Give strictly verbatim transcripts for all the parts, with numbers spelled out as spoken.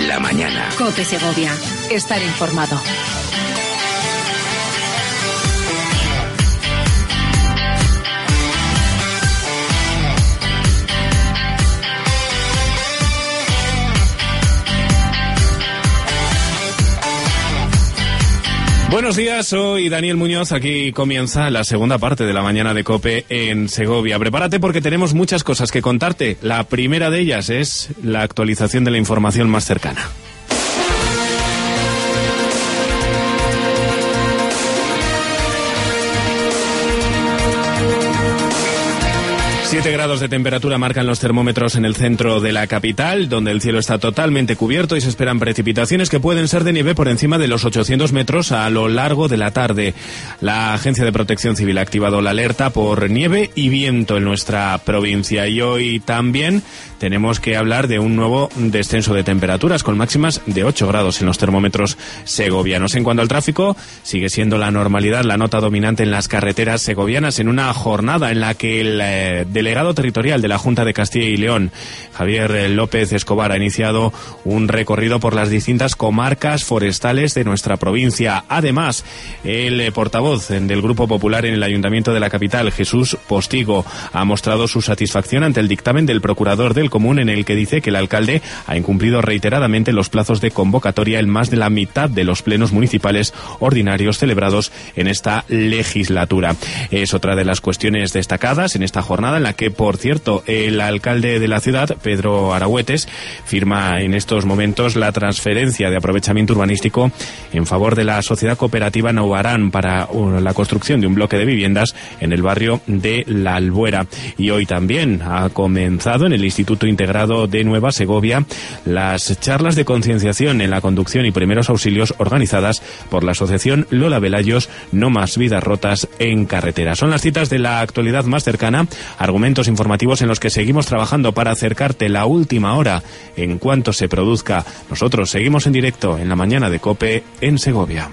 la mañana. COPE Segovia. Estar informado. Buenos días, soy Daniel Muñoz. Aquí comienza la segunda parte de la mañana de COPE en Segovia. Prepárate porque tenemos muchas cosas que contarte. La primera de ellas es la actualización de la información más cercana. siete grados de temperatura marcan los termómetros en el centro de la capital, donde el cielo está totalmente cubierto y se esperan precipitaciones que pueden ser de nieve por encima de los ochocientos metros a lo largo de la tarde. La Agencia de Protección Civil ha activado la alerta por nieve y viento en nuestra provincia. Y hoy también tenemos que hablar de un nuevo descenso de temperaturas, con máximas de ocho grados en los termómetros segovianos. En cuanto al tráfico, sigue siendo la normalidad la nota dominante en las carreteras segovianas, en una jornada en la que el eh, delegado territorial de la Junta de Castilla y León, Javier López Escobar, ha iniciado un recorrido por las distintas comarcas forestales de nuestra provincia. Además, el portavoz del Grupo Popular en el Ayuntamiento de la capital, Jesús Postigo, ha mostrado su satisfacción ante el dictamen del procurador del Común, en el que dice que el alcalde ha incumplido reiteradamente los plazos de convocatoria en más de la mitad de los plenos municipales ordinarios celebrados en esta legislatura. Es otra de las cuestiones destacadas en esta jornada, en la que, por cierto, el alcalde de la ciudad, Pedro Aragüetes, firma en estos momentos la transferencia de aprovechamiento urbanístico en favor de la sociedad cooperativa Naubarán para la construcción de un bloque de viviendas en el barrio de La Albuera. Y hoy también ha comenzado en el Instituto Integrado de Nueva Segovia las charlas de concienciación en la conducción y primeros auxilios organizadas por la asociación Lola Velayos, No Más Vidas Rotas en Carretera. Son las citas de la actualidad más cercana, argumentos informativos en los que seguimos trabajando para acercarte la última hora en cuanto se produzca. Nosotros seguimos en directo en la mañana de COPE en Segovia.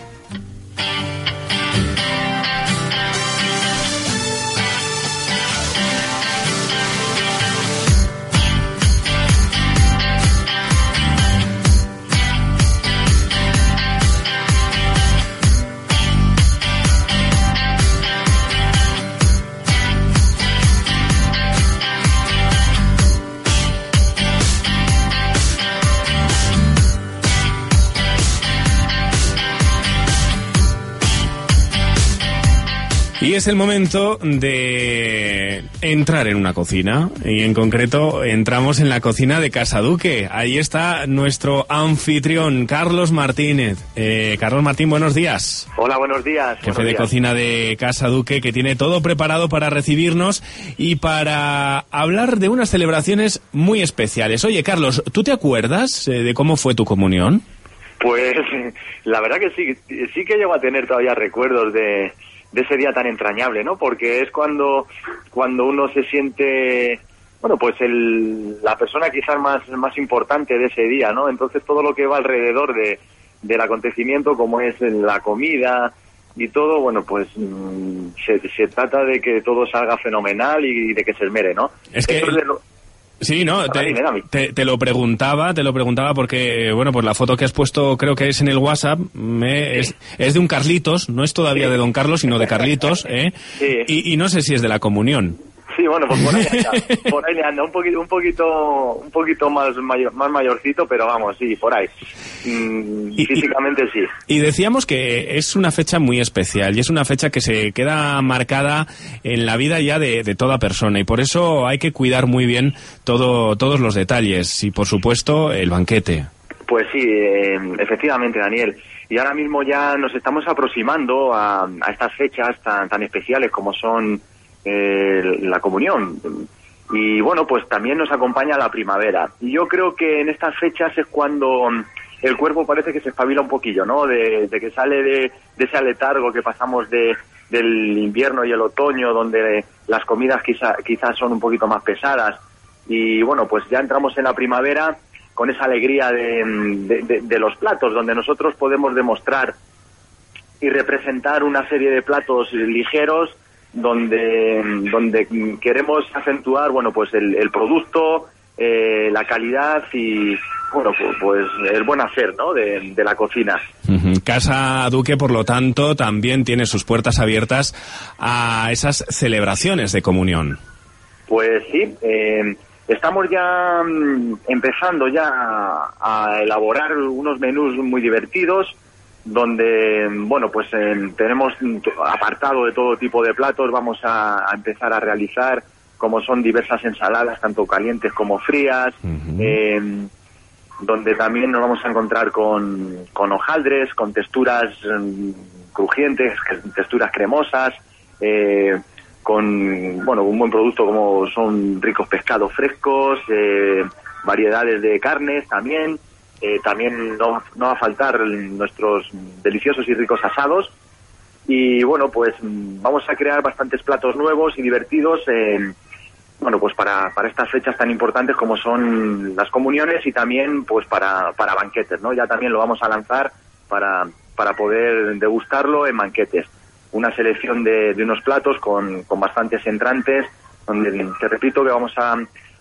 Y es el momento de entrar en una cocina, y en concreto entramos en la cocina de Casa Duque. Ahí está nuestro anfitrión, Carlos Martínez. Eh, Carlos Martín, buenos días. Hola, buenos días. Jefe buenos de días. cocina de Casa Duque, que tiene todo preparado para recibirnos y para hablar de unas celebraciones muy especiales. Oye, Carlos, ¿tú te acuerdas eh, de cómo fue tu comunión? Pues la verdad que sí, sí que llego a tener todavía recuerdos de... de ese día tan entrañable, ¿no? Porque es cuando cuando uno se siente, bueno, pues el, la persona quizás más más importante de ese día, ¿no? Entonces todo lo que va alrededor de del acontecimiento, como es la comida y todo, bueno, pues mmm, se, se trata de que todo salga fenomenal y de que se esmere, ¿no? Es que... Sí, no, te, te, te lo preguntaba, te lo preguntaba porque, bueno, pues la foto que has puesto, creo que es en el WhatsApp, me, es, es de un Carlitos, no es todavía sí. de Don Carlos, sino de Carlitos, ¿eh? Sí. Y, y no sé si es de la comunión. Sí, bueno, pues por ahí anda, por ahí anda, un poquito, un poquito, un poquito más mayor, más mayorcito, pero vamos, sí, por ahí. Mm, y, físicamente sí. Y decíamos que es una fecha muy especial y es una fecha que se queda marcada en la vida ya de, de toda persona, y por eso hay que cuidar muy bien todo, todos los detalles y, por supuesto, el banquete. Pues sí, eh, efectivamente, Daniel. Y ahora mismo ya nos estamos aproximando a, a estas fechas tan, tan especiales como son Eh, la comunión, y bueno, pues también nos acompaña la primavera, y yo creo que en estas fechas es cuando el cuerpo parece que se espabila un poquillo, ¿no? De, de que sale de, de ese letargo que pasamos de del invierno y el otoño, donde las comidas quizá, quizás son un poquito más pesadas, y bueno, pues ya entramos en la primavera con esa alegría de, de, de, de los platos, donde nosotros podemos demostrar y representar una serie de platos ligeros, donde donde queremos acentuar, bueno, pues el, el producto, eh, la calidad y, bueno, pues, pues el buen hacer, ¿no?, de, de la cocina. Uh-huh. Casa Duque, por lo tanto, también tiene sus puertas abiertas a esas celebraciones de comunión. Pues sí, eh, estamos ya mm, empezando ya a, a elaborar unos menús muy divertidos, donde, bueno, pues eh, tenemos apartado de todo tipo de platos. Vamos a, a empezar a realizar, como son diversas ensaladas, tanto calientes como frías, uh-huh. eh, donde también nos vamos a encontrar con, con hojaldres, con texturas um, crujientes, texturas cremosas, eh, con, bueno, un buen producto como son ricos pescados frescos, eh, variedades de carnes también. Eh, también no, no va a faltar nuestros deliciosos y ricos asados. Y bueno, pues vamos a crear bastantes platos nuevos y divertidos, eh, bueno, pues para, para estas fechas tan importantes como son las comuniones, y también pues para, para banquetes, ¿no? Ya también lo vamos a lanzar para, para poder degustarlo en banquetes. Una selección de, de unos platos con, con bastantes entrantes, donde te repito que vamos a...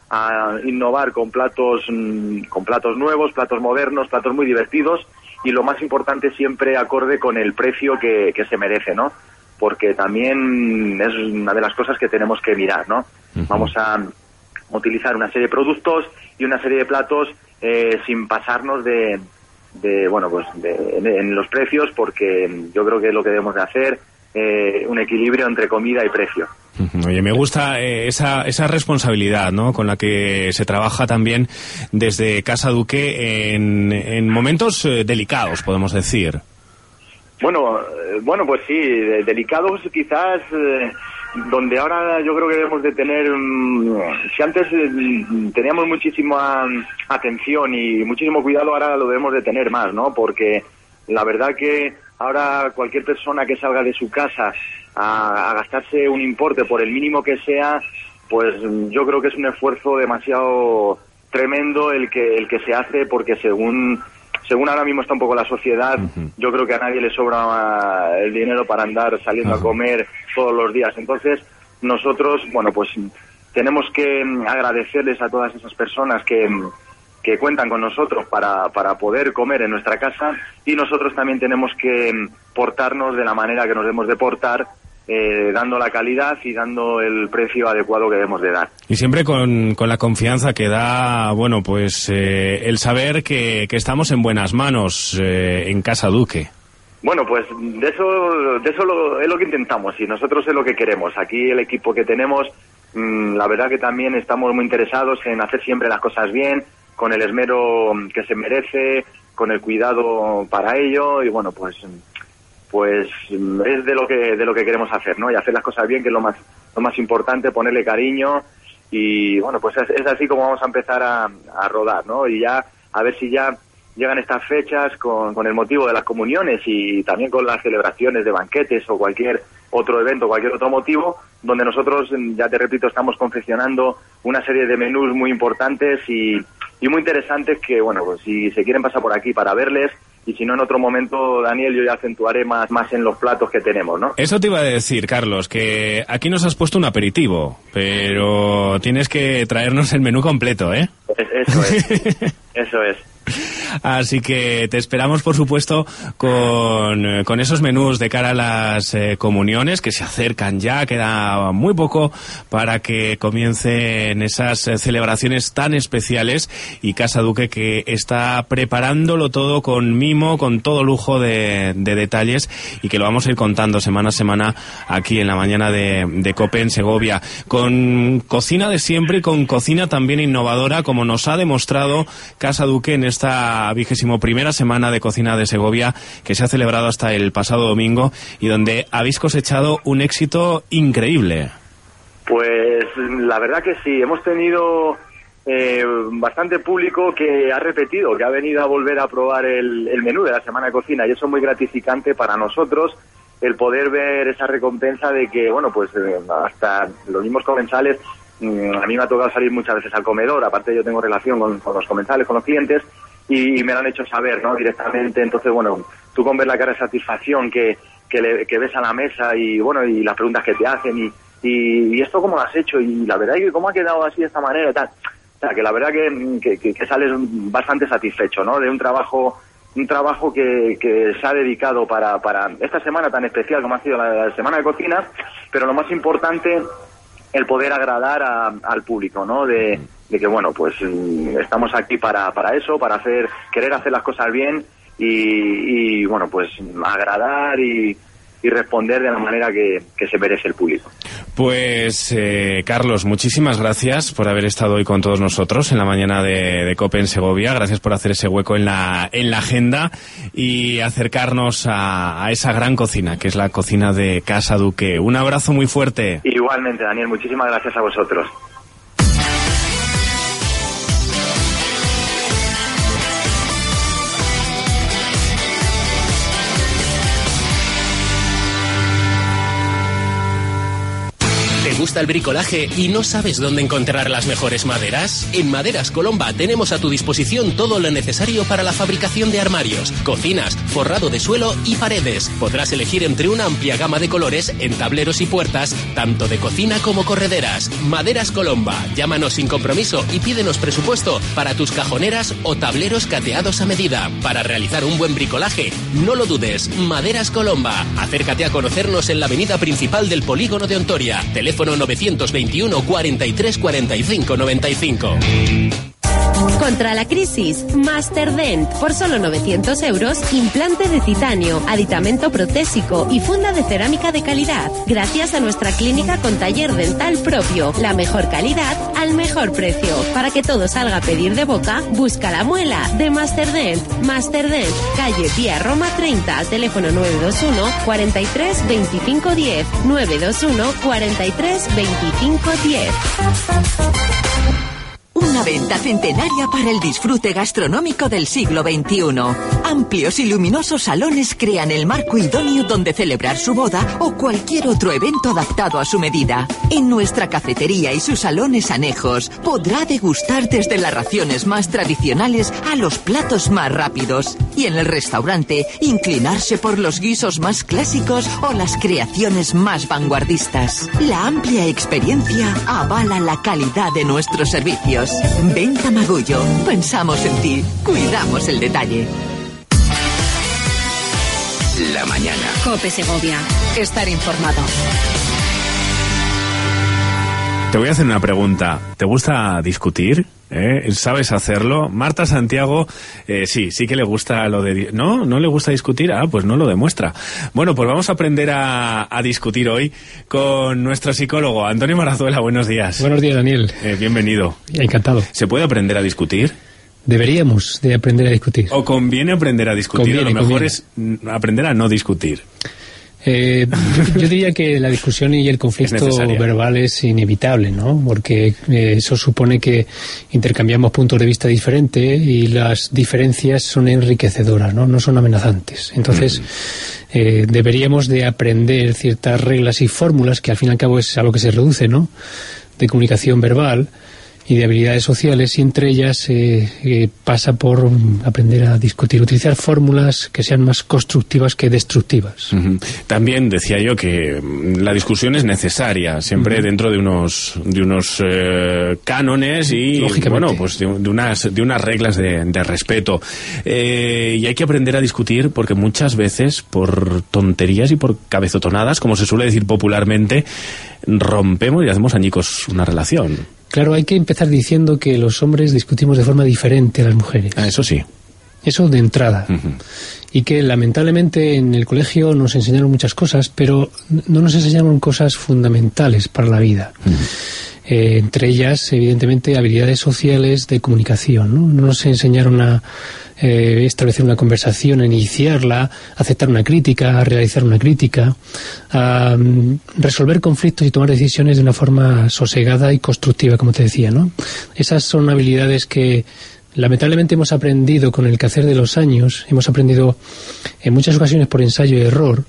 a innovar con platos con platos nuevos, platos modernos, platos muy divertidos, y lo más importante, siempre acorde con el precio que, que se merece, ¿no? Porque también es una de las cosas que tenemos que mirar, ¿no? Uh-huh. Vamos a utilizar una serie de productos y una serie de platos eh, sin pasarnos de, de bueno, pues de, en, en los precios, porque yo creo que es lo que debemos de hacer, eh, un equilibrio entre comida y precio. Oye, me gusta eh, esa, esa responsabilidad, ¿no?, con la que se trabaja también desde Casa Duque en, en momentos eh, delicados, podemos decir. Bueno, eh, bueno, pues sí, de, delicados quizás, eh, donde ahora yo creo que debemos de tener, um, si antes eh, teníamos muchísima atención y muchísimo cuidado, ahora lo debemos de tener más, ¿no? Porque la verdad que ahora cualquier persona que salga de su casa a, a gastarse un importe, por el mínimo que sea, pues yo creo que es un esfuerzo demasiado tremendo el que el que se hace, porque según según ahora mismo está un poco la sociedad, uh-huh. yo creo que a nadie le sobra el dinero para andar saliendo uh-huh. a comer todos los días. Entonces nosotros, bueno, pues tenemos que agradecerles a todas esas personas que que cuentan con nosotros para, para poder comer en nuestra casa, y nosotros también tenemos que portarnos de la manera que nos debemos de portar, eh, dando la calidad y dando el precio adecuado que debemos de dar. Y siempre con, con la confianza que da, bueno, pues eh, el saber que, que estamos en buenas manos eh, en Casa Duque. Bueno, pues de eso, de eso lo, es lo que intentamos, y nosotros es lo que queremos. Aquí el equipo que tenemos, mmm, la verdad que también estamos muy interesados en hacer siempre las cosas bien, con el esmero que se merece, con el cuidado para ello, y bueno, pues pues es de lo que de lo que queremos hacer, ¿no? Y hacer las cosas bien, que es lo más lo más importante, ponerle cariño, y bueno, pues es, es así como vamos a empezar a, a rodar, ¿no? Y ya a ver si ya llegan estas fechas con, con el motivo de las comuniones, y también con las celebraciones de banquetes o cualquier otro evento, cualquier otro motivo, donde nosotros, ya te repito, estamos confeccionando una serie de menús muy importantes y y muy interesantes, que, bueno, pues si se quieren pasar por aquí para verles, y si no, en otro momento, Daniel, yo ya acentuaré más, más en los platos que tenemos, ¿no? Eso te iba a decir, Carlos, que aquí nos has puesto un aperitivo, pero tienes que traernos el menú completo, ¿eh? Eso es, eso es. Así que te esperamos, por supuesto, con, con esos menús de cara a las eh, comuniones que se acercan ya. Queda muy poco para que comiencen esas eh, celebraciones tan especiales, y Casa Duque, que está preparándolo todo con mimo, con todo lujo de, de detalles, y que lo vamos a ir contando semana a semana aquí en la mañana de, de COPE en Segovia, con cocina de siempre y con cocina también innovadora, como nos ha demostrado Casa Duque en esta vigésimo primera semana de cocina de Segovia, que se ha celebrado hasta el pasado domingo, y donde habéis cosechado un éxito increíble. Pues la verdad que sí, hemos tenido eh, bastante público que ha repetido, que ha venido a volver a probar el, el menú de la semana de cocina, y eso es muy gratificante para nosotros, el poder ver esa recompensa de que, bueno, pues eh, hasta los mismos comensales, mmm, a mí me ha tocado salir muchas veces al comedor, aparte yo tengo relación con, con los comensales, con los clientes, y me lo han hecho saber, ¿no?, directamente. Entonces, bueno, tú con ver la cara de satisfacción que, que, le, que ves a la mesa, y bueno, y las preguntas que te hacen, y, y, y esto cómo lo has hecho, y la verdad es que cómo ha quedado así de esta manera y tal, O sea, que la verdad que, que, que, que sales bastante satisfecho, ¿no? De un trabajo un trabajo que, que se ha dedicado para, para esta semana tan especial como ha sido la, la Semana de Cocina, pero lo más importante, el poder agradar a, al público, ¿no? De, de que, bueno, pues estamos aquí para, para eso, para hacer querer hacer las cosas bien y, y bueno, pues agradar y... y responder de la manera que, que se merece el público. Pues, eh, Carlos, muchísimas gracias por haber estado hoy con todos nosotros en la mañana de, de COPE en Segovia. Gracias por hacer ese hueco en la, en la agenda y acercarnos a, a esa gran cocina, que es la cocina de Casa Duque. Un abrazo muy fuerte. Igualmente, Daniel, muchísimas gracias a vosotros. ¿Te gusta el bricolaje y no sabes dónde encontrar las mejores maderas? En Maderas Colomba tenemos a tu disposición todo lo necesario para la fabricación de armarios, cocinas, forrado de suelo y paredes. Podrás elegir entre una amplia gama de colores en tableros y puertas, tanto de cocina como correderas. Maderas Colomba. Llámanos sin compromiso y pídenos presupuesto para tus cajoneras o tableros cateados a medida. Para realizar un buen bricolaje, no lo dudes. Maderas Colomba. Acércate a conocernos en la avenida principal del Polígono de Ontoria. Teléfono novecientos veintiuno, cuarenta y tres, cuarenta y cinco, noventa y cinco. Contra la crisis, Masterdent. Por solo novecientos euros, implante de titanio, aditamento protésico y funda de cerámica de calidad. Gracias a nuestra clínica con taller dental propio. La mejor calidad al mejor precio. Para que todo salga a pedir de boca, busca la muela de Masterdent. Masterdent, calle Vía Roma treinta, teléfono nueve dos uno, cuarenta y tres, veinticinco diez. nueve dos uno, cuarenta y tres, veinticinco diez. Una venta centenaria para el disfrute gastronómico del siglo veintiuno. Amplios y luminosos salones crean el marco idóneo donde celebrar su boda o cualquier otro evento adaptado a su medida. En nuestra cafetería y sus salones anejos podrá degustar desde las raciones más tradicionales a los platos más rápidos. Y en el restaurante, inclinarse por los guisos más clásicos o las creaciones más vanguardistas. La amplia experiencia avala la calidad de nuestros servicios. Venta Magullo. Pensamos en ti. Cuidamos el detalle. La mañana. COPE Segovia. Estar informado. Te voy a hacer una pregunta. ¿Te gusta discutir? ¿Eh? ¿Sabes hacerlo? Marta Santiago, eh, sí, sí que le gusta lo de... ¿No? ¿No le gusta discutir? Ah, pues no lo demuestra. Bueno, pues vamos a aprender a, a discutir hoy con nuestro psicólogo, Antonio Marazuela. Buenos días. Buenos días, Daniel. Eh, bienvenido. Encantado. ¿Se puede aprender a discutir? Deberíamos de aprender a discutir. ¿O conviene aprender a discutir? Conviene, a lo mejor conviene. es aprender a no discutir. Eh, yo, yo diría que la discusión y el conflicto Es verbal es inevitable, ¿no? Porque eh, eso supone que intercambiamos puntos de vista diferentes y las diferencias son enriquecedoras, ¿no? No son amenazantes. Entonces, mm. eh, deberíamos de aprender ciertas reglas y fórmulas que al fin y al cabo es a lo que se reduce, ¿no? De comunicación verbal y de habilidades sociales, y entre ellas eh, eh, pasa por aprender a discutir, utilizar fórmulas que sean más constructivas que destructivas. Uh-huh. También decía yo que la discusión es necesaria, siempre uh-huh. dentro de unos de unos eh, cánones y bueno, pues de, de unas de unas reglas de, de respeto. Eh, y hay que aprender a discutir porque muchas veces por tonterías y por cabezotonadas, como se suele decir popularmente, rompemos y hacemos añicos una relación. Claro, hay que empezar diciendo que los hombres discutimos de forma diferente a las mujeres. Ah, eso sí. Eso de entrada. Uh-huh. Y que lamentablemente en el colegio nos enseñaron muchas cosas, pero no nos enseñaron cosas fundamentales para la vida. Uh-huh. Eh, entre ellas, evidentemente, habilidades sociales de comunicación, ¿no? No nos enseñaron a eh, establecer una conversación, a iniciarla, a aceptar una crítica, a realizar una crítica, a um, resolver conflictos y tomar decisiones de una forma sosegada y constructiva, como te decía, ¿no? Esas son habilidades que lamentablemente hemos aprendido con el quehacer de los años, hemos aprendido en muchas ocasiones por ensayo y error,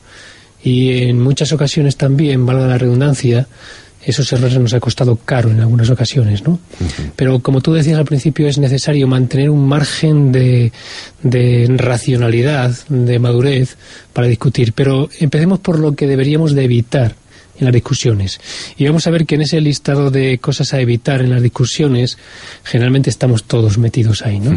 y en muchas ocasiones también, valga la redundancia, esos errores nos ha costado caro en algunas ocasiones, ¿no? Uh-huh. Pero como tú decías al principio, es necesario mantener un margen de, de racionalidad, de madurez para discutir. Pero empecemos por lo que deberíamos de evitar en las discusiones. Y vamos a ver que en ese listado de cosas a evitar en las discusiones, generalmente estamos todos metidos ahí, ¿no?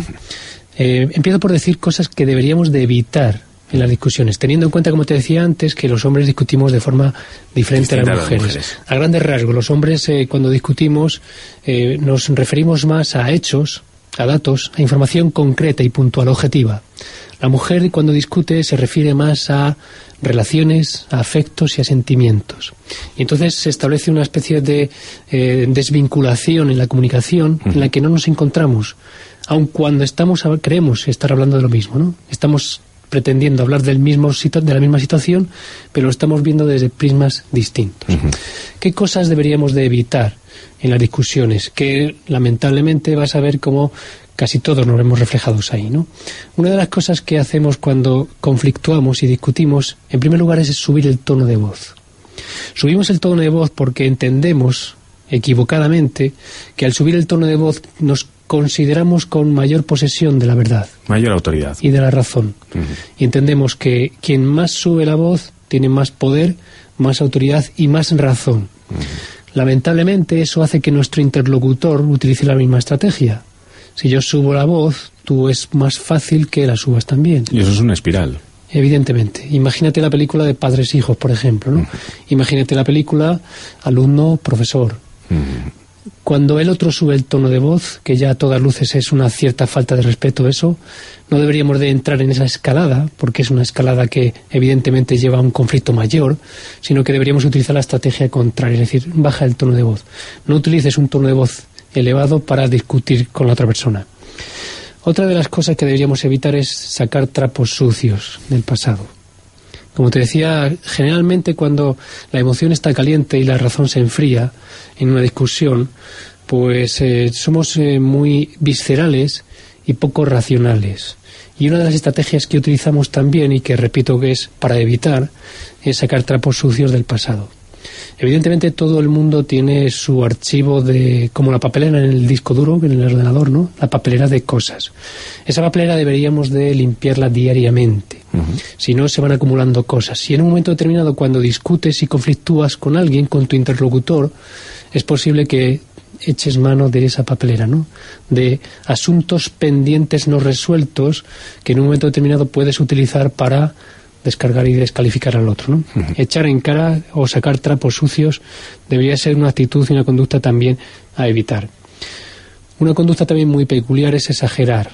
Eh, empiezo por decir cosas que deberíamos de evitar en las discusiones, teniendo en cuenta, como te decía antes, que los hombres discutimos de forma diferente a las mujeres. las mujeres. A grandes rasgos, los hombres eh, cuando discutimos eh, nos referimos más a hechos, a datos, a información concreta y puntual, objetiva. La mujer cuando discute se refiere más a relaciones, a afectos y a sentimientos. Y entonces se establece una especie de eh, desvinculación en la comunicación uh-huh. en la que no nos encontramos, aun cuando estamos creemos estar hablando de lo mismo, ¿no? Estamos pretendiendo hablar del mismo de la misma situación, pero lo estamos viendo desde prismas distintos. Uh-huh. ¿Qué cosas deberíamos de evitar en las discusiones? Que lamentablemente vas a ver cómo casi todos nos vemos reflejados ahí, ¿no? Una de las cosas que hacemos cuando conflictuamos y discutimos, en primer lugar, es subir el tono de voz. Subimos el tono de voz porque entendemos equivocadamente que al subir el tono de voz nos consideramos con mayor posesión de la verdad. Mayor autoridad. Y de la razón. Uh-huh. Y entendemos que quien más sube la voz tiene más poder, más autoridad y más razón. Uh-huh. Lamentablemente eso hace que nuestro interlocutor utilice la misma estrategia. Si yo subo la voz, tú es más fácil que la subas también. Y eso es una espiral. Evidentemente. Imagínate la película de Padres-Hijos, por ejemplo, ¿no? Uh-huh. Imagínate la película alumno-profesor. Uh-huh. Cuando el otro sube el tono de voz, que ya a todas luces es una cierta falta de respeto eso, no deberíamos de entrar en esa escalada, porque es una escalada que evidentemente lleva a un conflicto mayor, sino que deberíamos utilizar la estrategia contraria, es decir, baja el tono de voz. No utilices un tono de voz elevado para discutir con la otra persona. Otra de las cosas que deberíamos evitar es sacar trapos sucios del pasado. Como te decía, generalmente cuando la emoción está caliente y la razón se enfría en una discusión, pues eh, somos eh, muy viscerales y poco racionales. Y una de las estrategias que utilizamos también, y que repito que es para evitar, es sacar trapos sucios del pasado. Evidentemente todo el mundo tiene su archivo de, como la papelera en el disco duro, en el ordenador, ¿no? La papelera de cosas. Esa papelera deberíamos de limpiarla diariamente. Uh-huh. Si no, se van acumulando cosas. Y en un momento determinado, cuando discutes y conflictúas con alguien, con tu interlocutor, es posible que eches mano de esa papelera, ¿no? De asuntos pendientes no resueltos que en un momento determinado puedes utilizar para descargar y descalificar al otro, ¿no? Uh-huh. Echar en cara o sacar trapos sucios debería ser una actitud y una conducta también a evitar. Una conducta también muy peculiar es exagerar.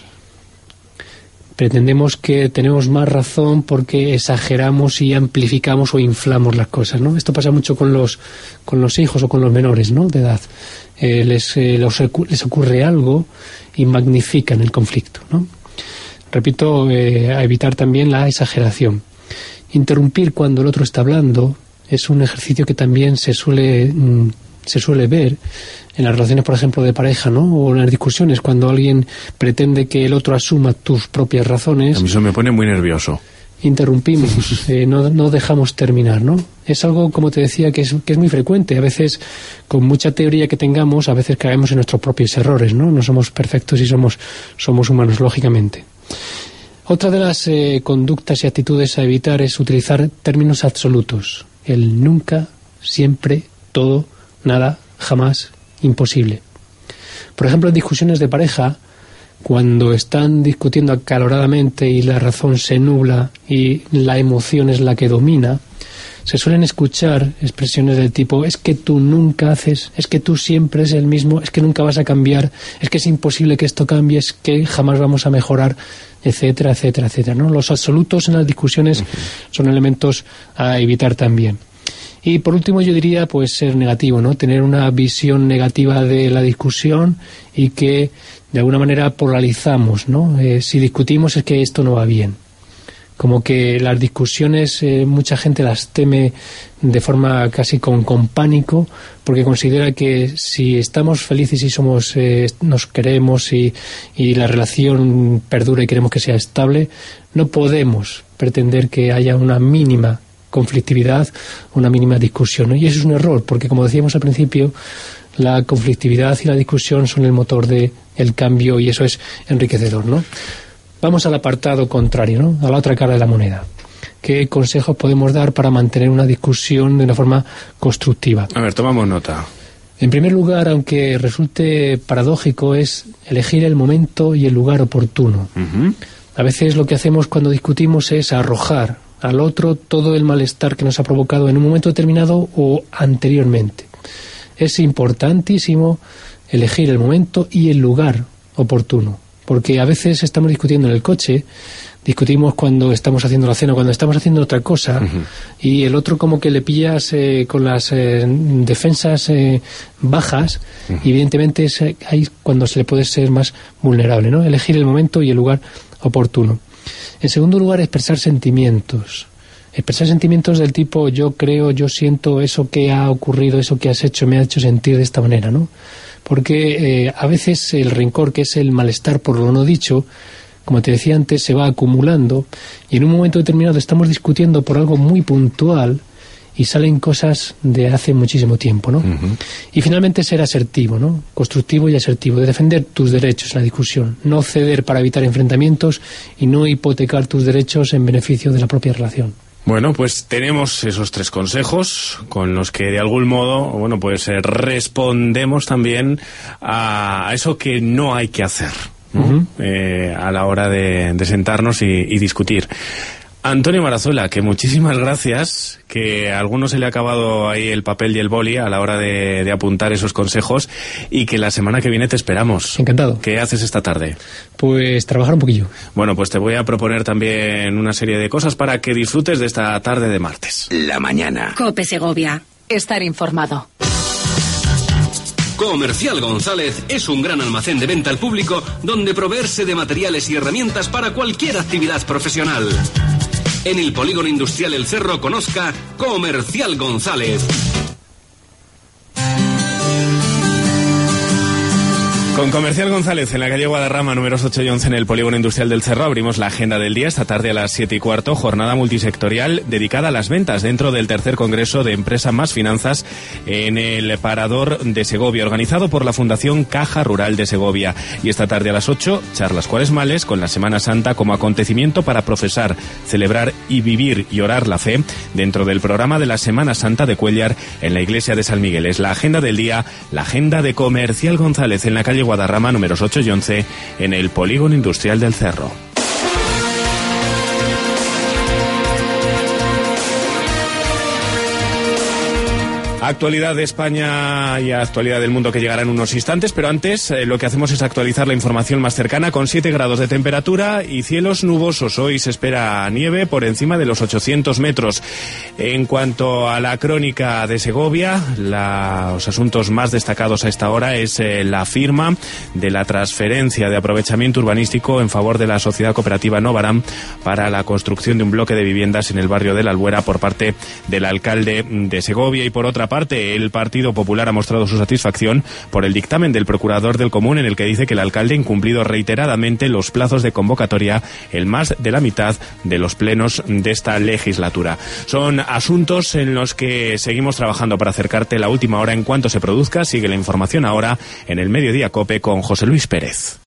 Pretendemos que tenemos más razón porque exageramos y amplificamos o inflamos las cosas, ¿no? Esto pasa mucho con los con los hijos o con los menores, ¿no? De edad. Eh, les, eh, los, les ocurre algo y magnifican el conflicto, ¿no? Repito, eh, a evitar también la exageración. Interrumpir cuando el otro está hablando es un ejercicio que también se suele mm, se suele ver en las relaciones, por ejemplo, de pareja, ¿no? O en las discusiones, cuando alguien pretende que el otro asuma tus propias razones. A mí eso me pone muy nervioso. Interrumpimos, eh, no, no dejamos terminar, ¿no? Es algo, como te decía, que es, que es muy frecuente. A veces, con mucha teoría que tengamos, a veces caemos en nuestros propios errores, ¿no? No somos perfectos y somos, somos humanos, lógicamente. Otra de las eh, conductas y actitudes a evitar es utilizar términos absolutos. El nunca, siempre, todo, nada, jamás, imposible. Por ejemplo, en discusiones de pareja, cuando están discutiendo acaloradamente y la razón se nubla y la emoción es la que domina, se suelen escuchar expresiones del tipo: es que tú nunca haces, es que tú siempre es el mismo, es que nunca vas a cambiar, es que es imposible que esto cambie, es que jamás vamos a mejorar, etcétera, etcétera, etcétera, ¿no? Los absolutos en las discusiones uh-huh. son elementos a evitar también. Y por último yo diría, pues, ser negativo, ¿no? Tener una visión negativa de la discusión y que de alguna manera polarizamos, ¿no? Eh, si discutimos es que esto no va bien. Como que las discusiones eh, mucha gente las teme de forma casi con, con pánico, porque considera que si estamos felices y somos eh, nos queremos y, y la relación perdura y queremos que sea estable, no podemos pretender que haya una mínima conflictividad, una mínima discusión, ¿no? Y eso es un error, porque como decíamos al principio, la conflictividad y la discusión son el motor de el cambio y eso es enriquecedor, ¿no? Vamos al apartado contrario, ¿no? A la otra cara de la moneda. qué consejos podemos dar para mantener una discusión de una forma constructiva. A ver, tomamos nota. En primer lugar, aunque resulte paradójico, es elegir el momento y el lugar oportuno. Uh-huh. A veces lo que hacemos cuando discutimos es arrojar al otro todo el malestar que nos ha provocado en un momento determinado o anteriormente. Es importantísimo elegir el momento y el lugar oportuno, porque a veces estamos discutiendo en el coche, discutimos cuando estamos haciendo la cena, cuando estamos haciendo otra cosa, uh-huh. y el otro como que le pillas eh, con las eh, defensas eh, bajas, uh-huh. y evidentemente es ahí cuando se le puede ser más vulnerable, ¿no? Elegir el momento y el lugar oportuno. En segundo lugar, expresar sentimientos. Expresar sentimientos del tipo yo creo, yo siento, eso que ha ocurrido, eso que has hecho me ha hecho sentir de esta manera, ¿no? Porque eh, a veces el rencor, que es el malestar por lo no dicho, como te decía antes, se va acumulando y en un momento determinado estamos discutiendo por algo muy puntual y salen cosas de hace muchísimo tiempo, ¿no? Uh-huh. Y finalmente ser asertivo, ¿no? Constructivo y asertivo, de defender tus derechos en la discusión, no ceder para evitar enfrentamientos y no hipotecar tus derechos en beneficio de la propia relación. Bueno, pues tenemos esos tres consejos con los que de algún modo, bueno, pues eh, respondemos también a eso que no hay que hacer, ¿no? Uh-huh. eh, a la hora de, de sentarnos y, y discutir. Antonio Marazuela, que muchísimas gracias, que a algunos se le ha acabado ahí el papel y el boli a la hora de, de apuntar esos consejos y que la semana que viene te esperamos. Encantado. ¿Qué haces esta tarde? Pues trabajar un poquillo. Bueno, pues te voy a proponer también una serie de cosas para que disfrutes de esta tarde de martes. La mañana. COPE Segovia. Estar informado. Comercial González es un gran almacén de venta al público donde proveerse de materiales y herramientas para cualquier actividad profesional. En el Polígono Industrial El Cerro conozca Comercial González. Con Comercial González en la calle Guadarrama, números ocho y once en el Polígono Industrial del Cerro, abrimos la agenda del día esta tarde a las siete y cuarto, jornada multisectorial dedicada a las ventas dentro del tercer Congreso de Empresa Más Finanzas en el Parador de Segovia, organizado por la Fundación Caja Rural de Segovia. Y esta tarde a las ocho, charlas cuaresmales con la Semana Santa como acontecimiento para profesar, celebrar y vivir y orar la fe dentro del programa de la Semana Santa de Cuéllar en la Iglesia de San Miguel. Es la agenda del día, la agenda de Comercial González en la calle Guadarrama, números ocho y once, en el Polígono Industrial del Cerro. Actualidad de España y actualidad del mundo que llegará en unos instantes, pero antes eh, lo que hacemos es actualizar la información más cercana con siete grados de temperatura y cielos nubosos. Hoy se espera nieve por encima de los ochocientos metros. En cuanto a la crónica de Segovia, la, los asuntos más destacados a esta hora es eh, la firma de la transferencia de aprovechamiento urbanístico en favor de la sociedad cooperativa Novaram para la construcción de un bloque de viviendas en el barrio de la Albuera por parte del alcalde de Segovia. Y por otra parte, el Partido Popular ha mostrado su satisfacción por el dictamen del Procurador del Común en el que dice que el alcalde ha incumplido reiteradamente los plazos de convocatoria en más de la mitad de los plenos de esta legislatura. Son asuntos en los que seguimos trabajando para acercarte la última hora en cuanto se produzca. Sigue la información ahora en el Mediodía COPE con José Luis Pérez.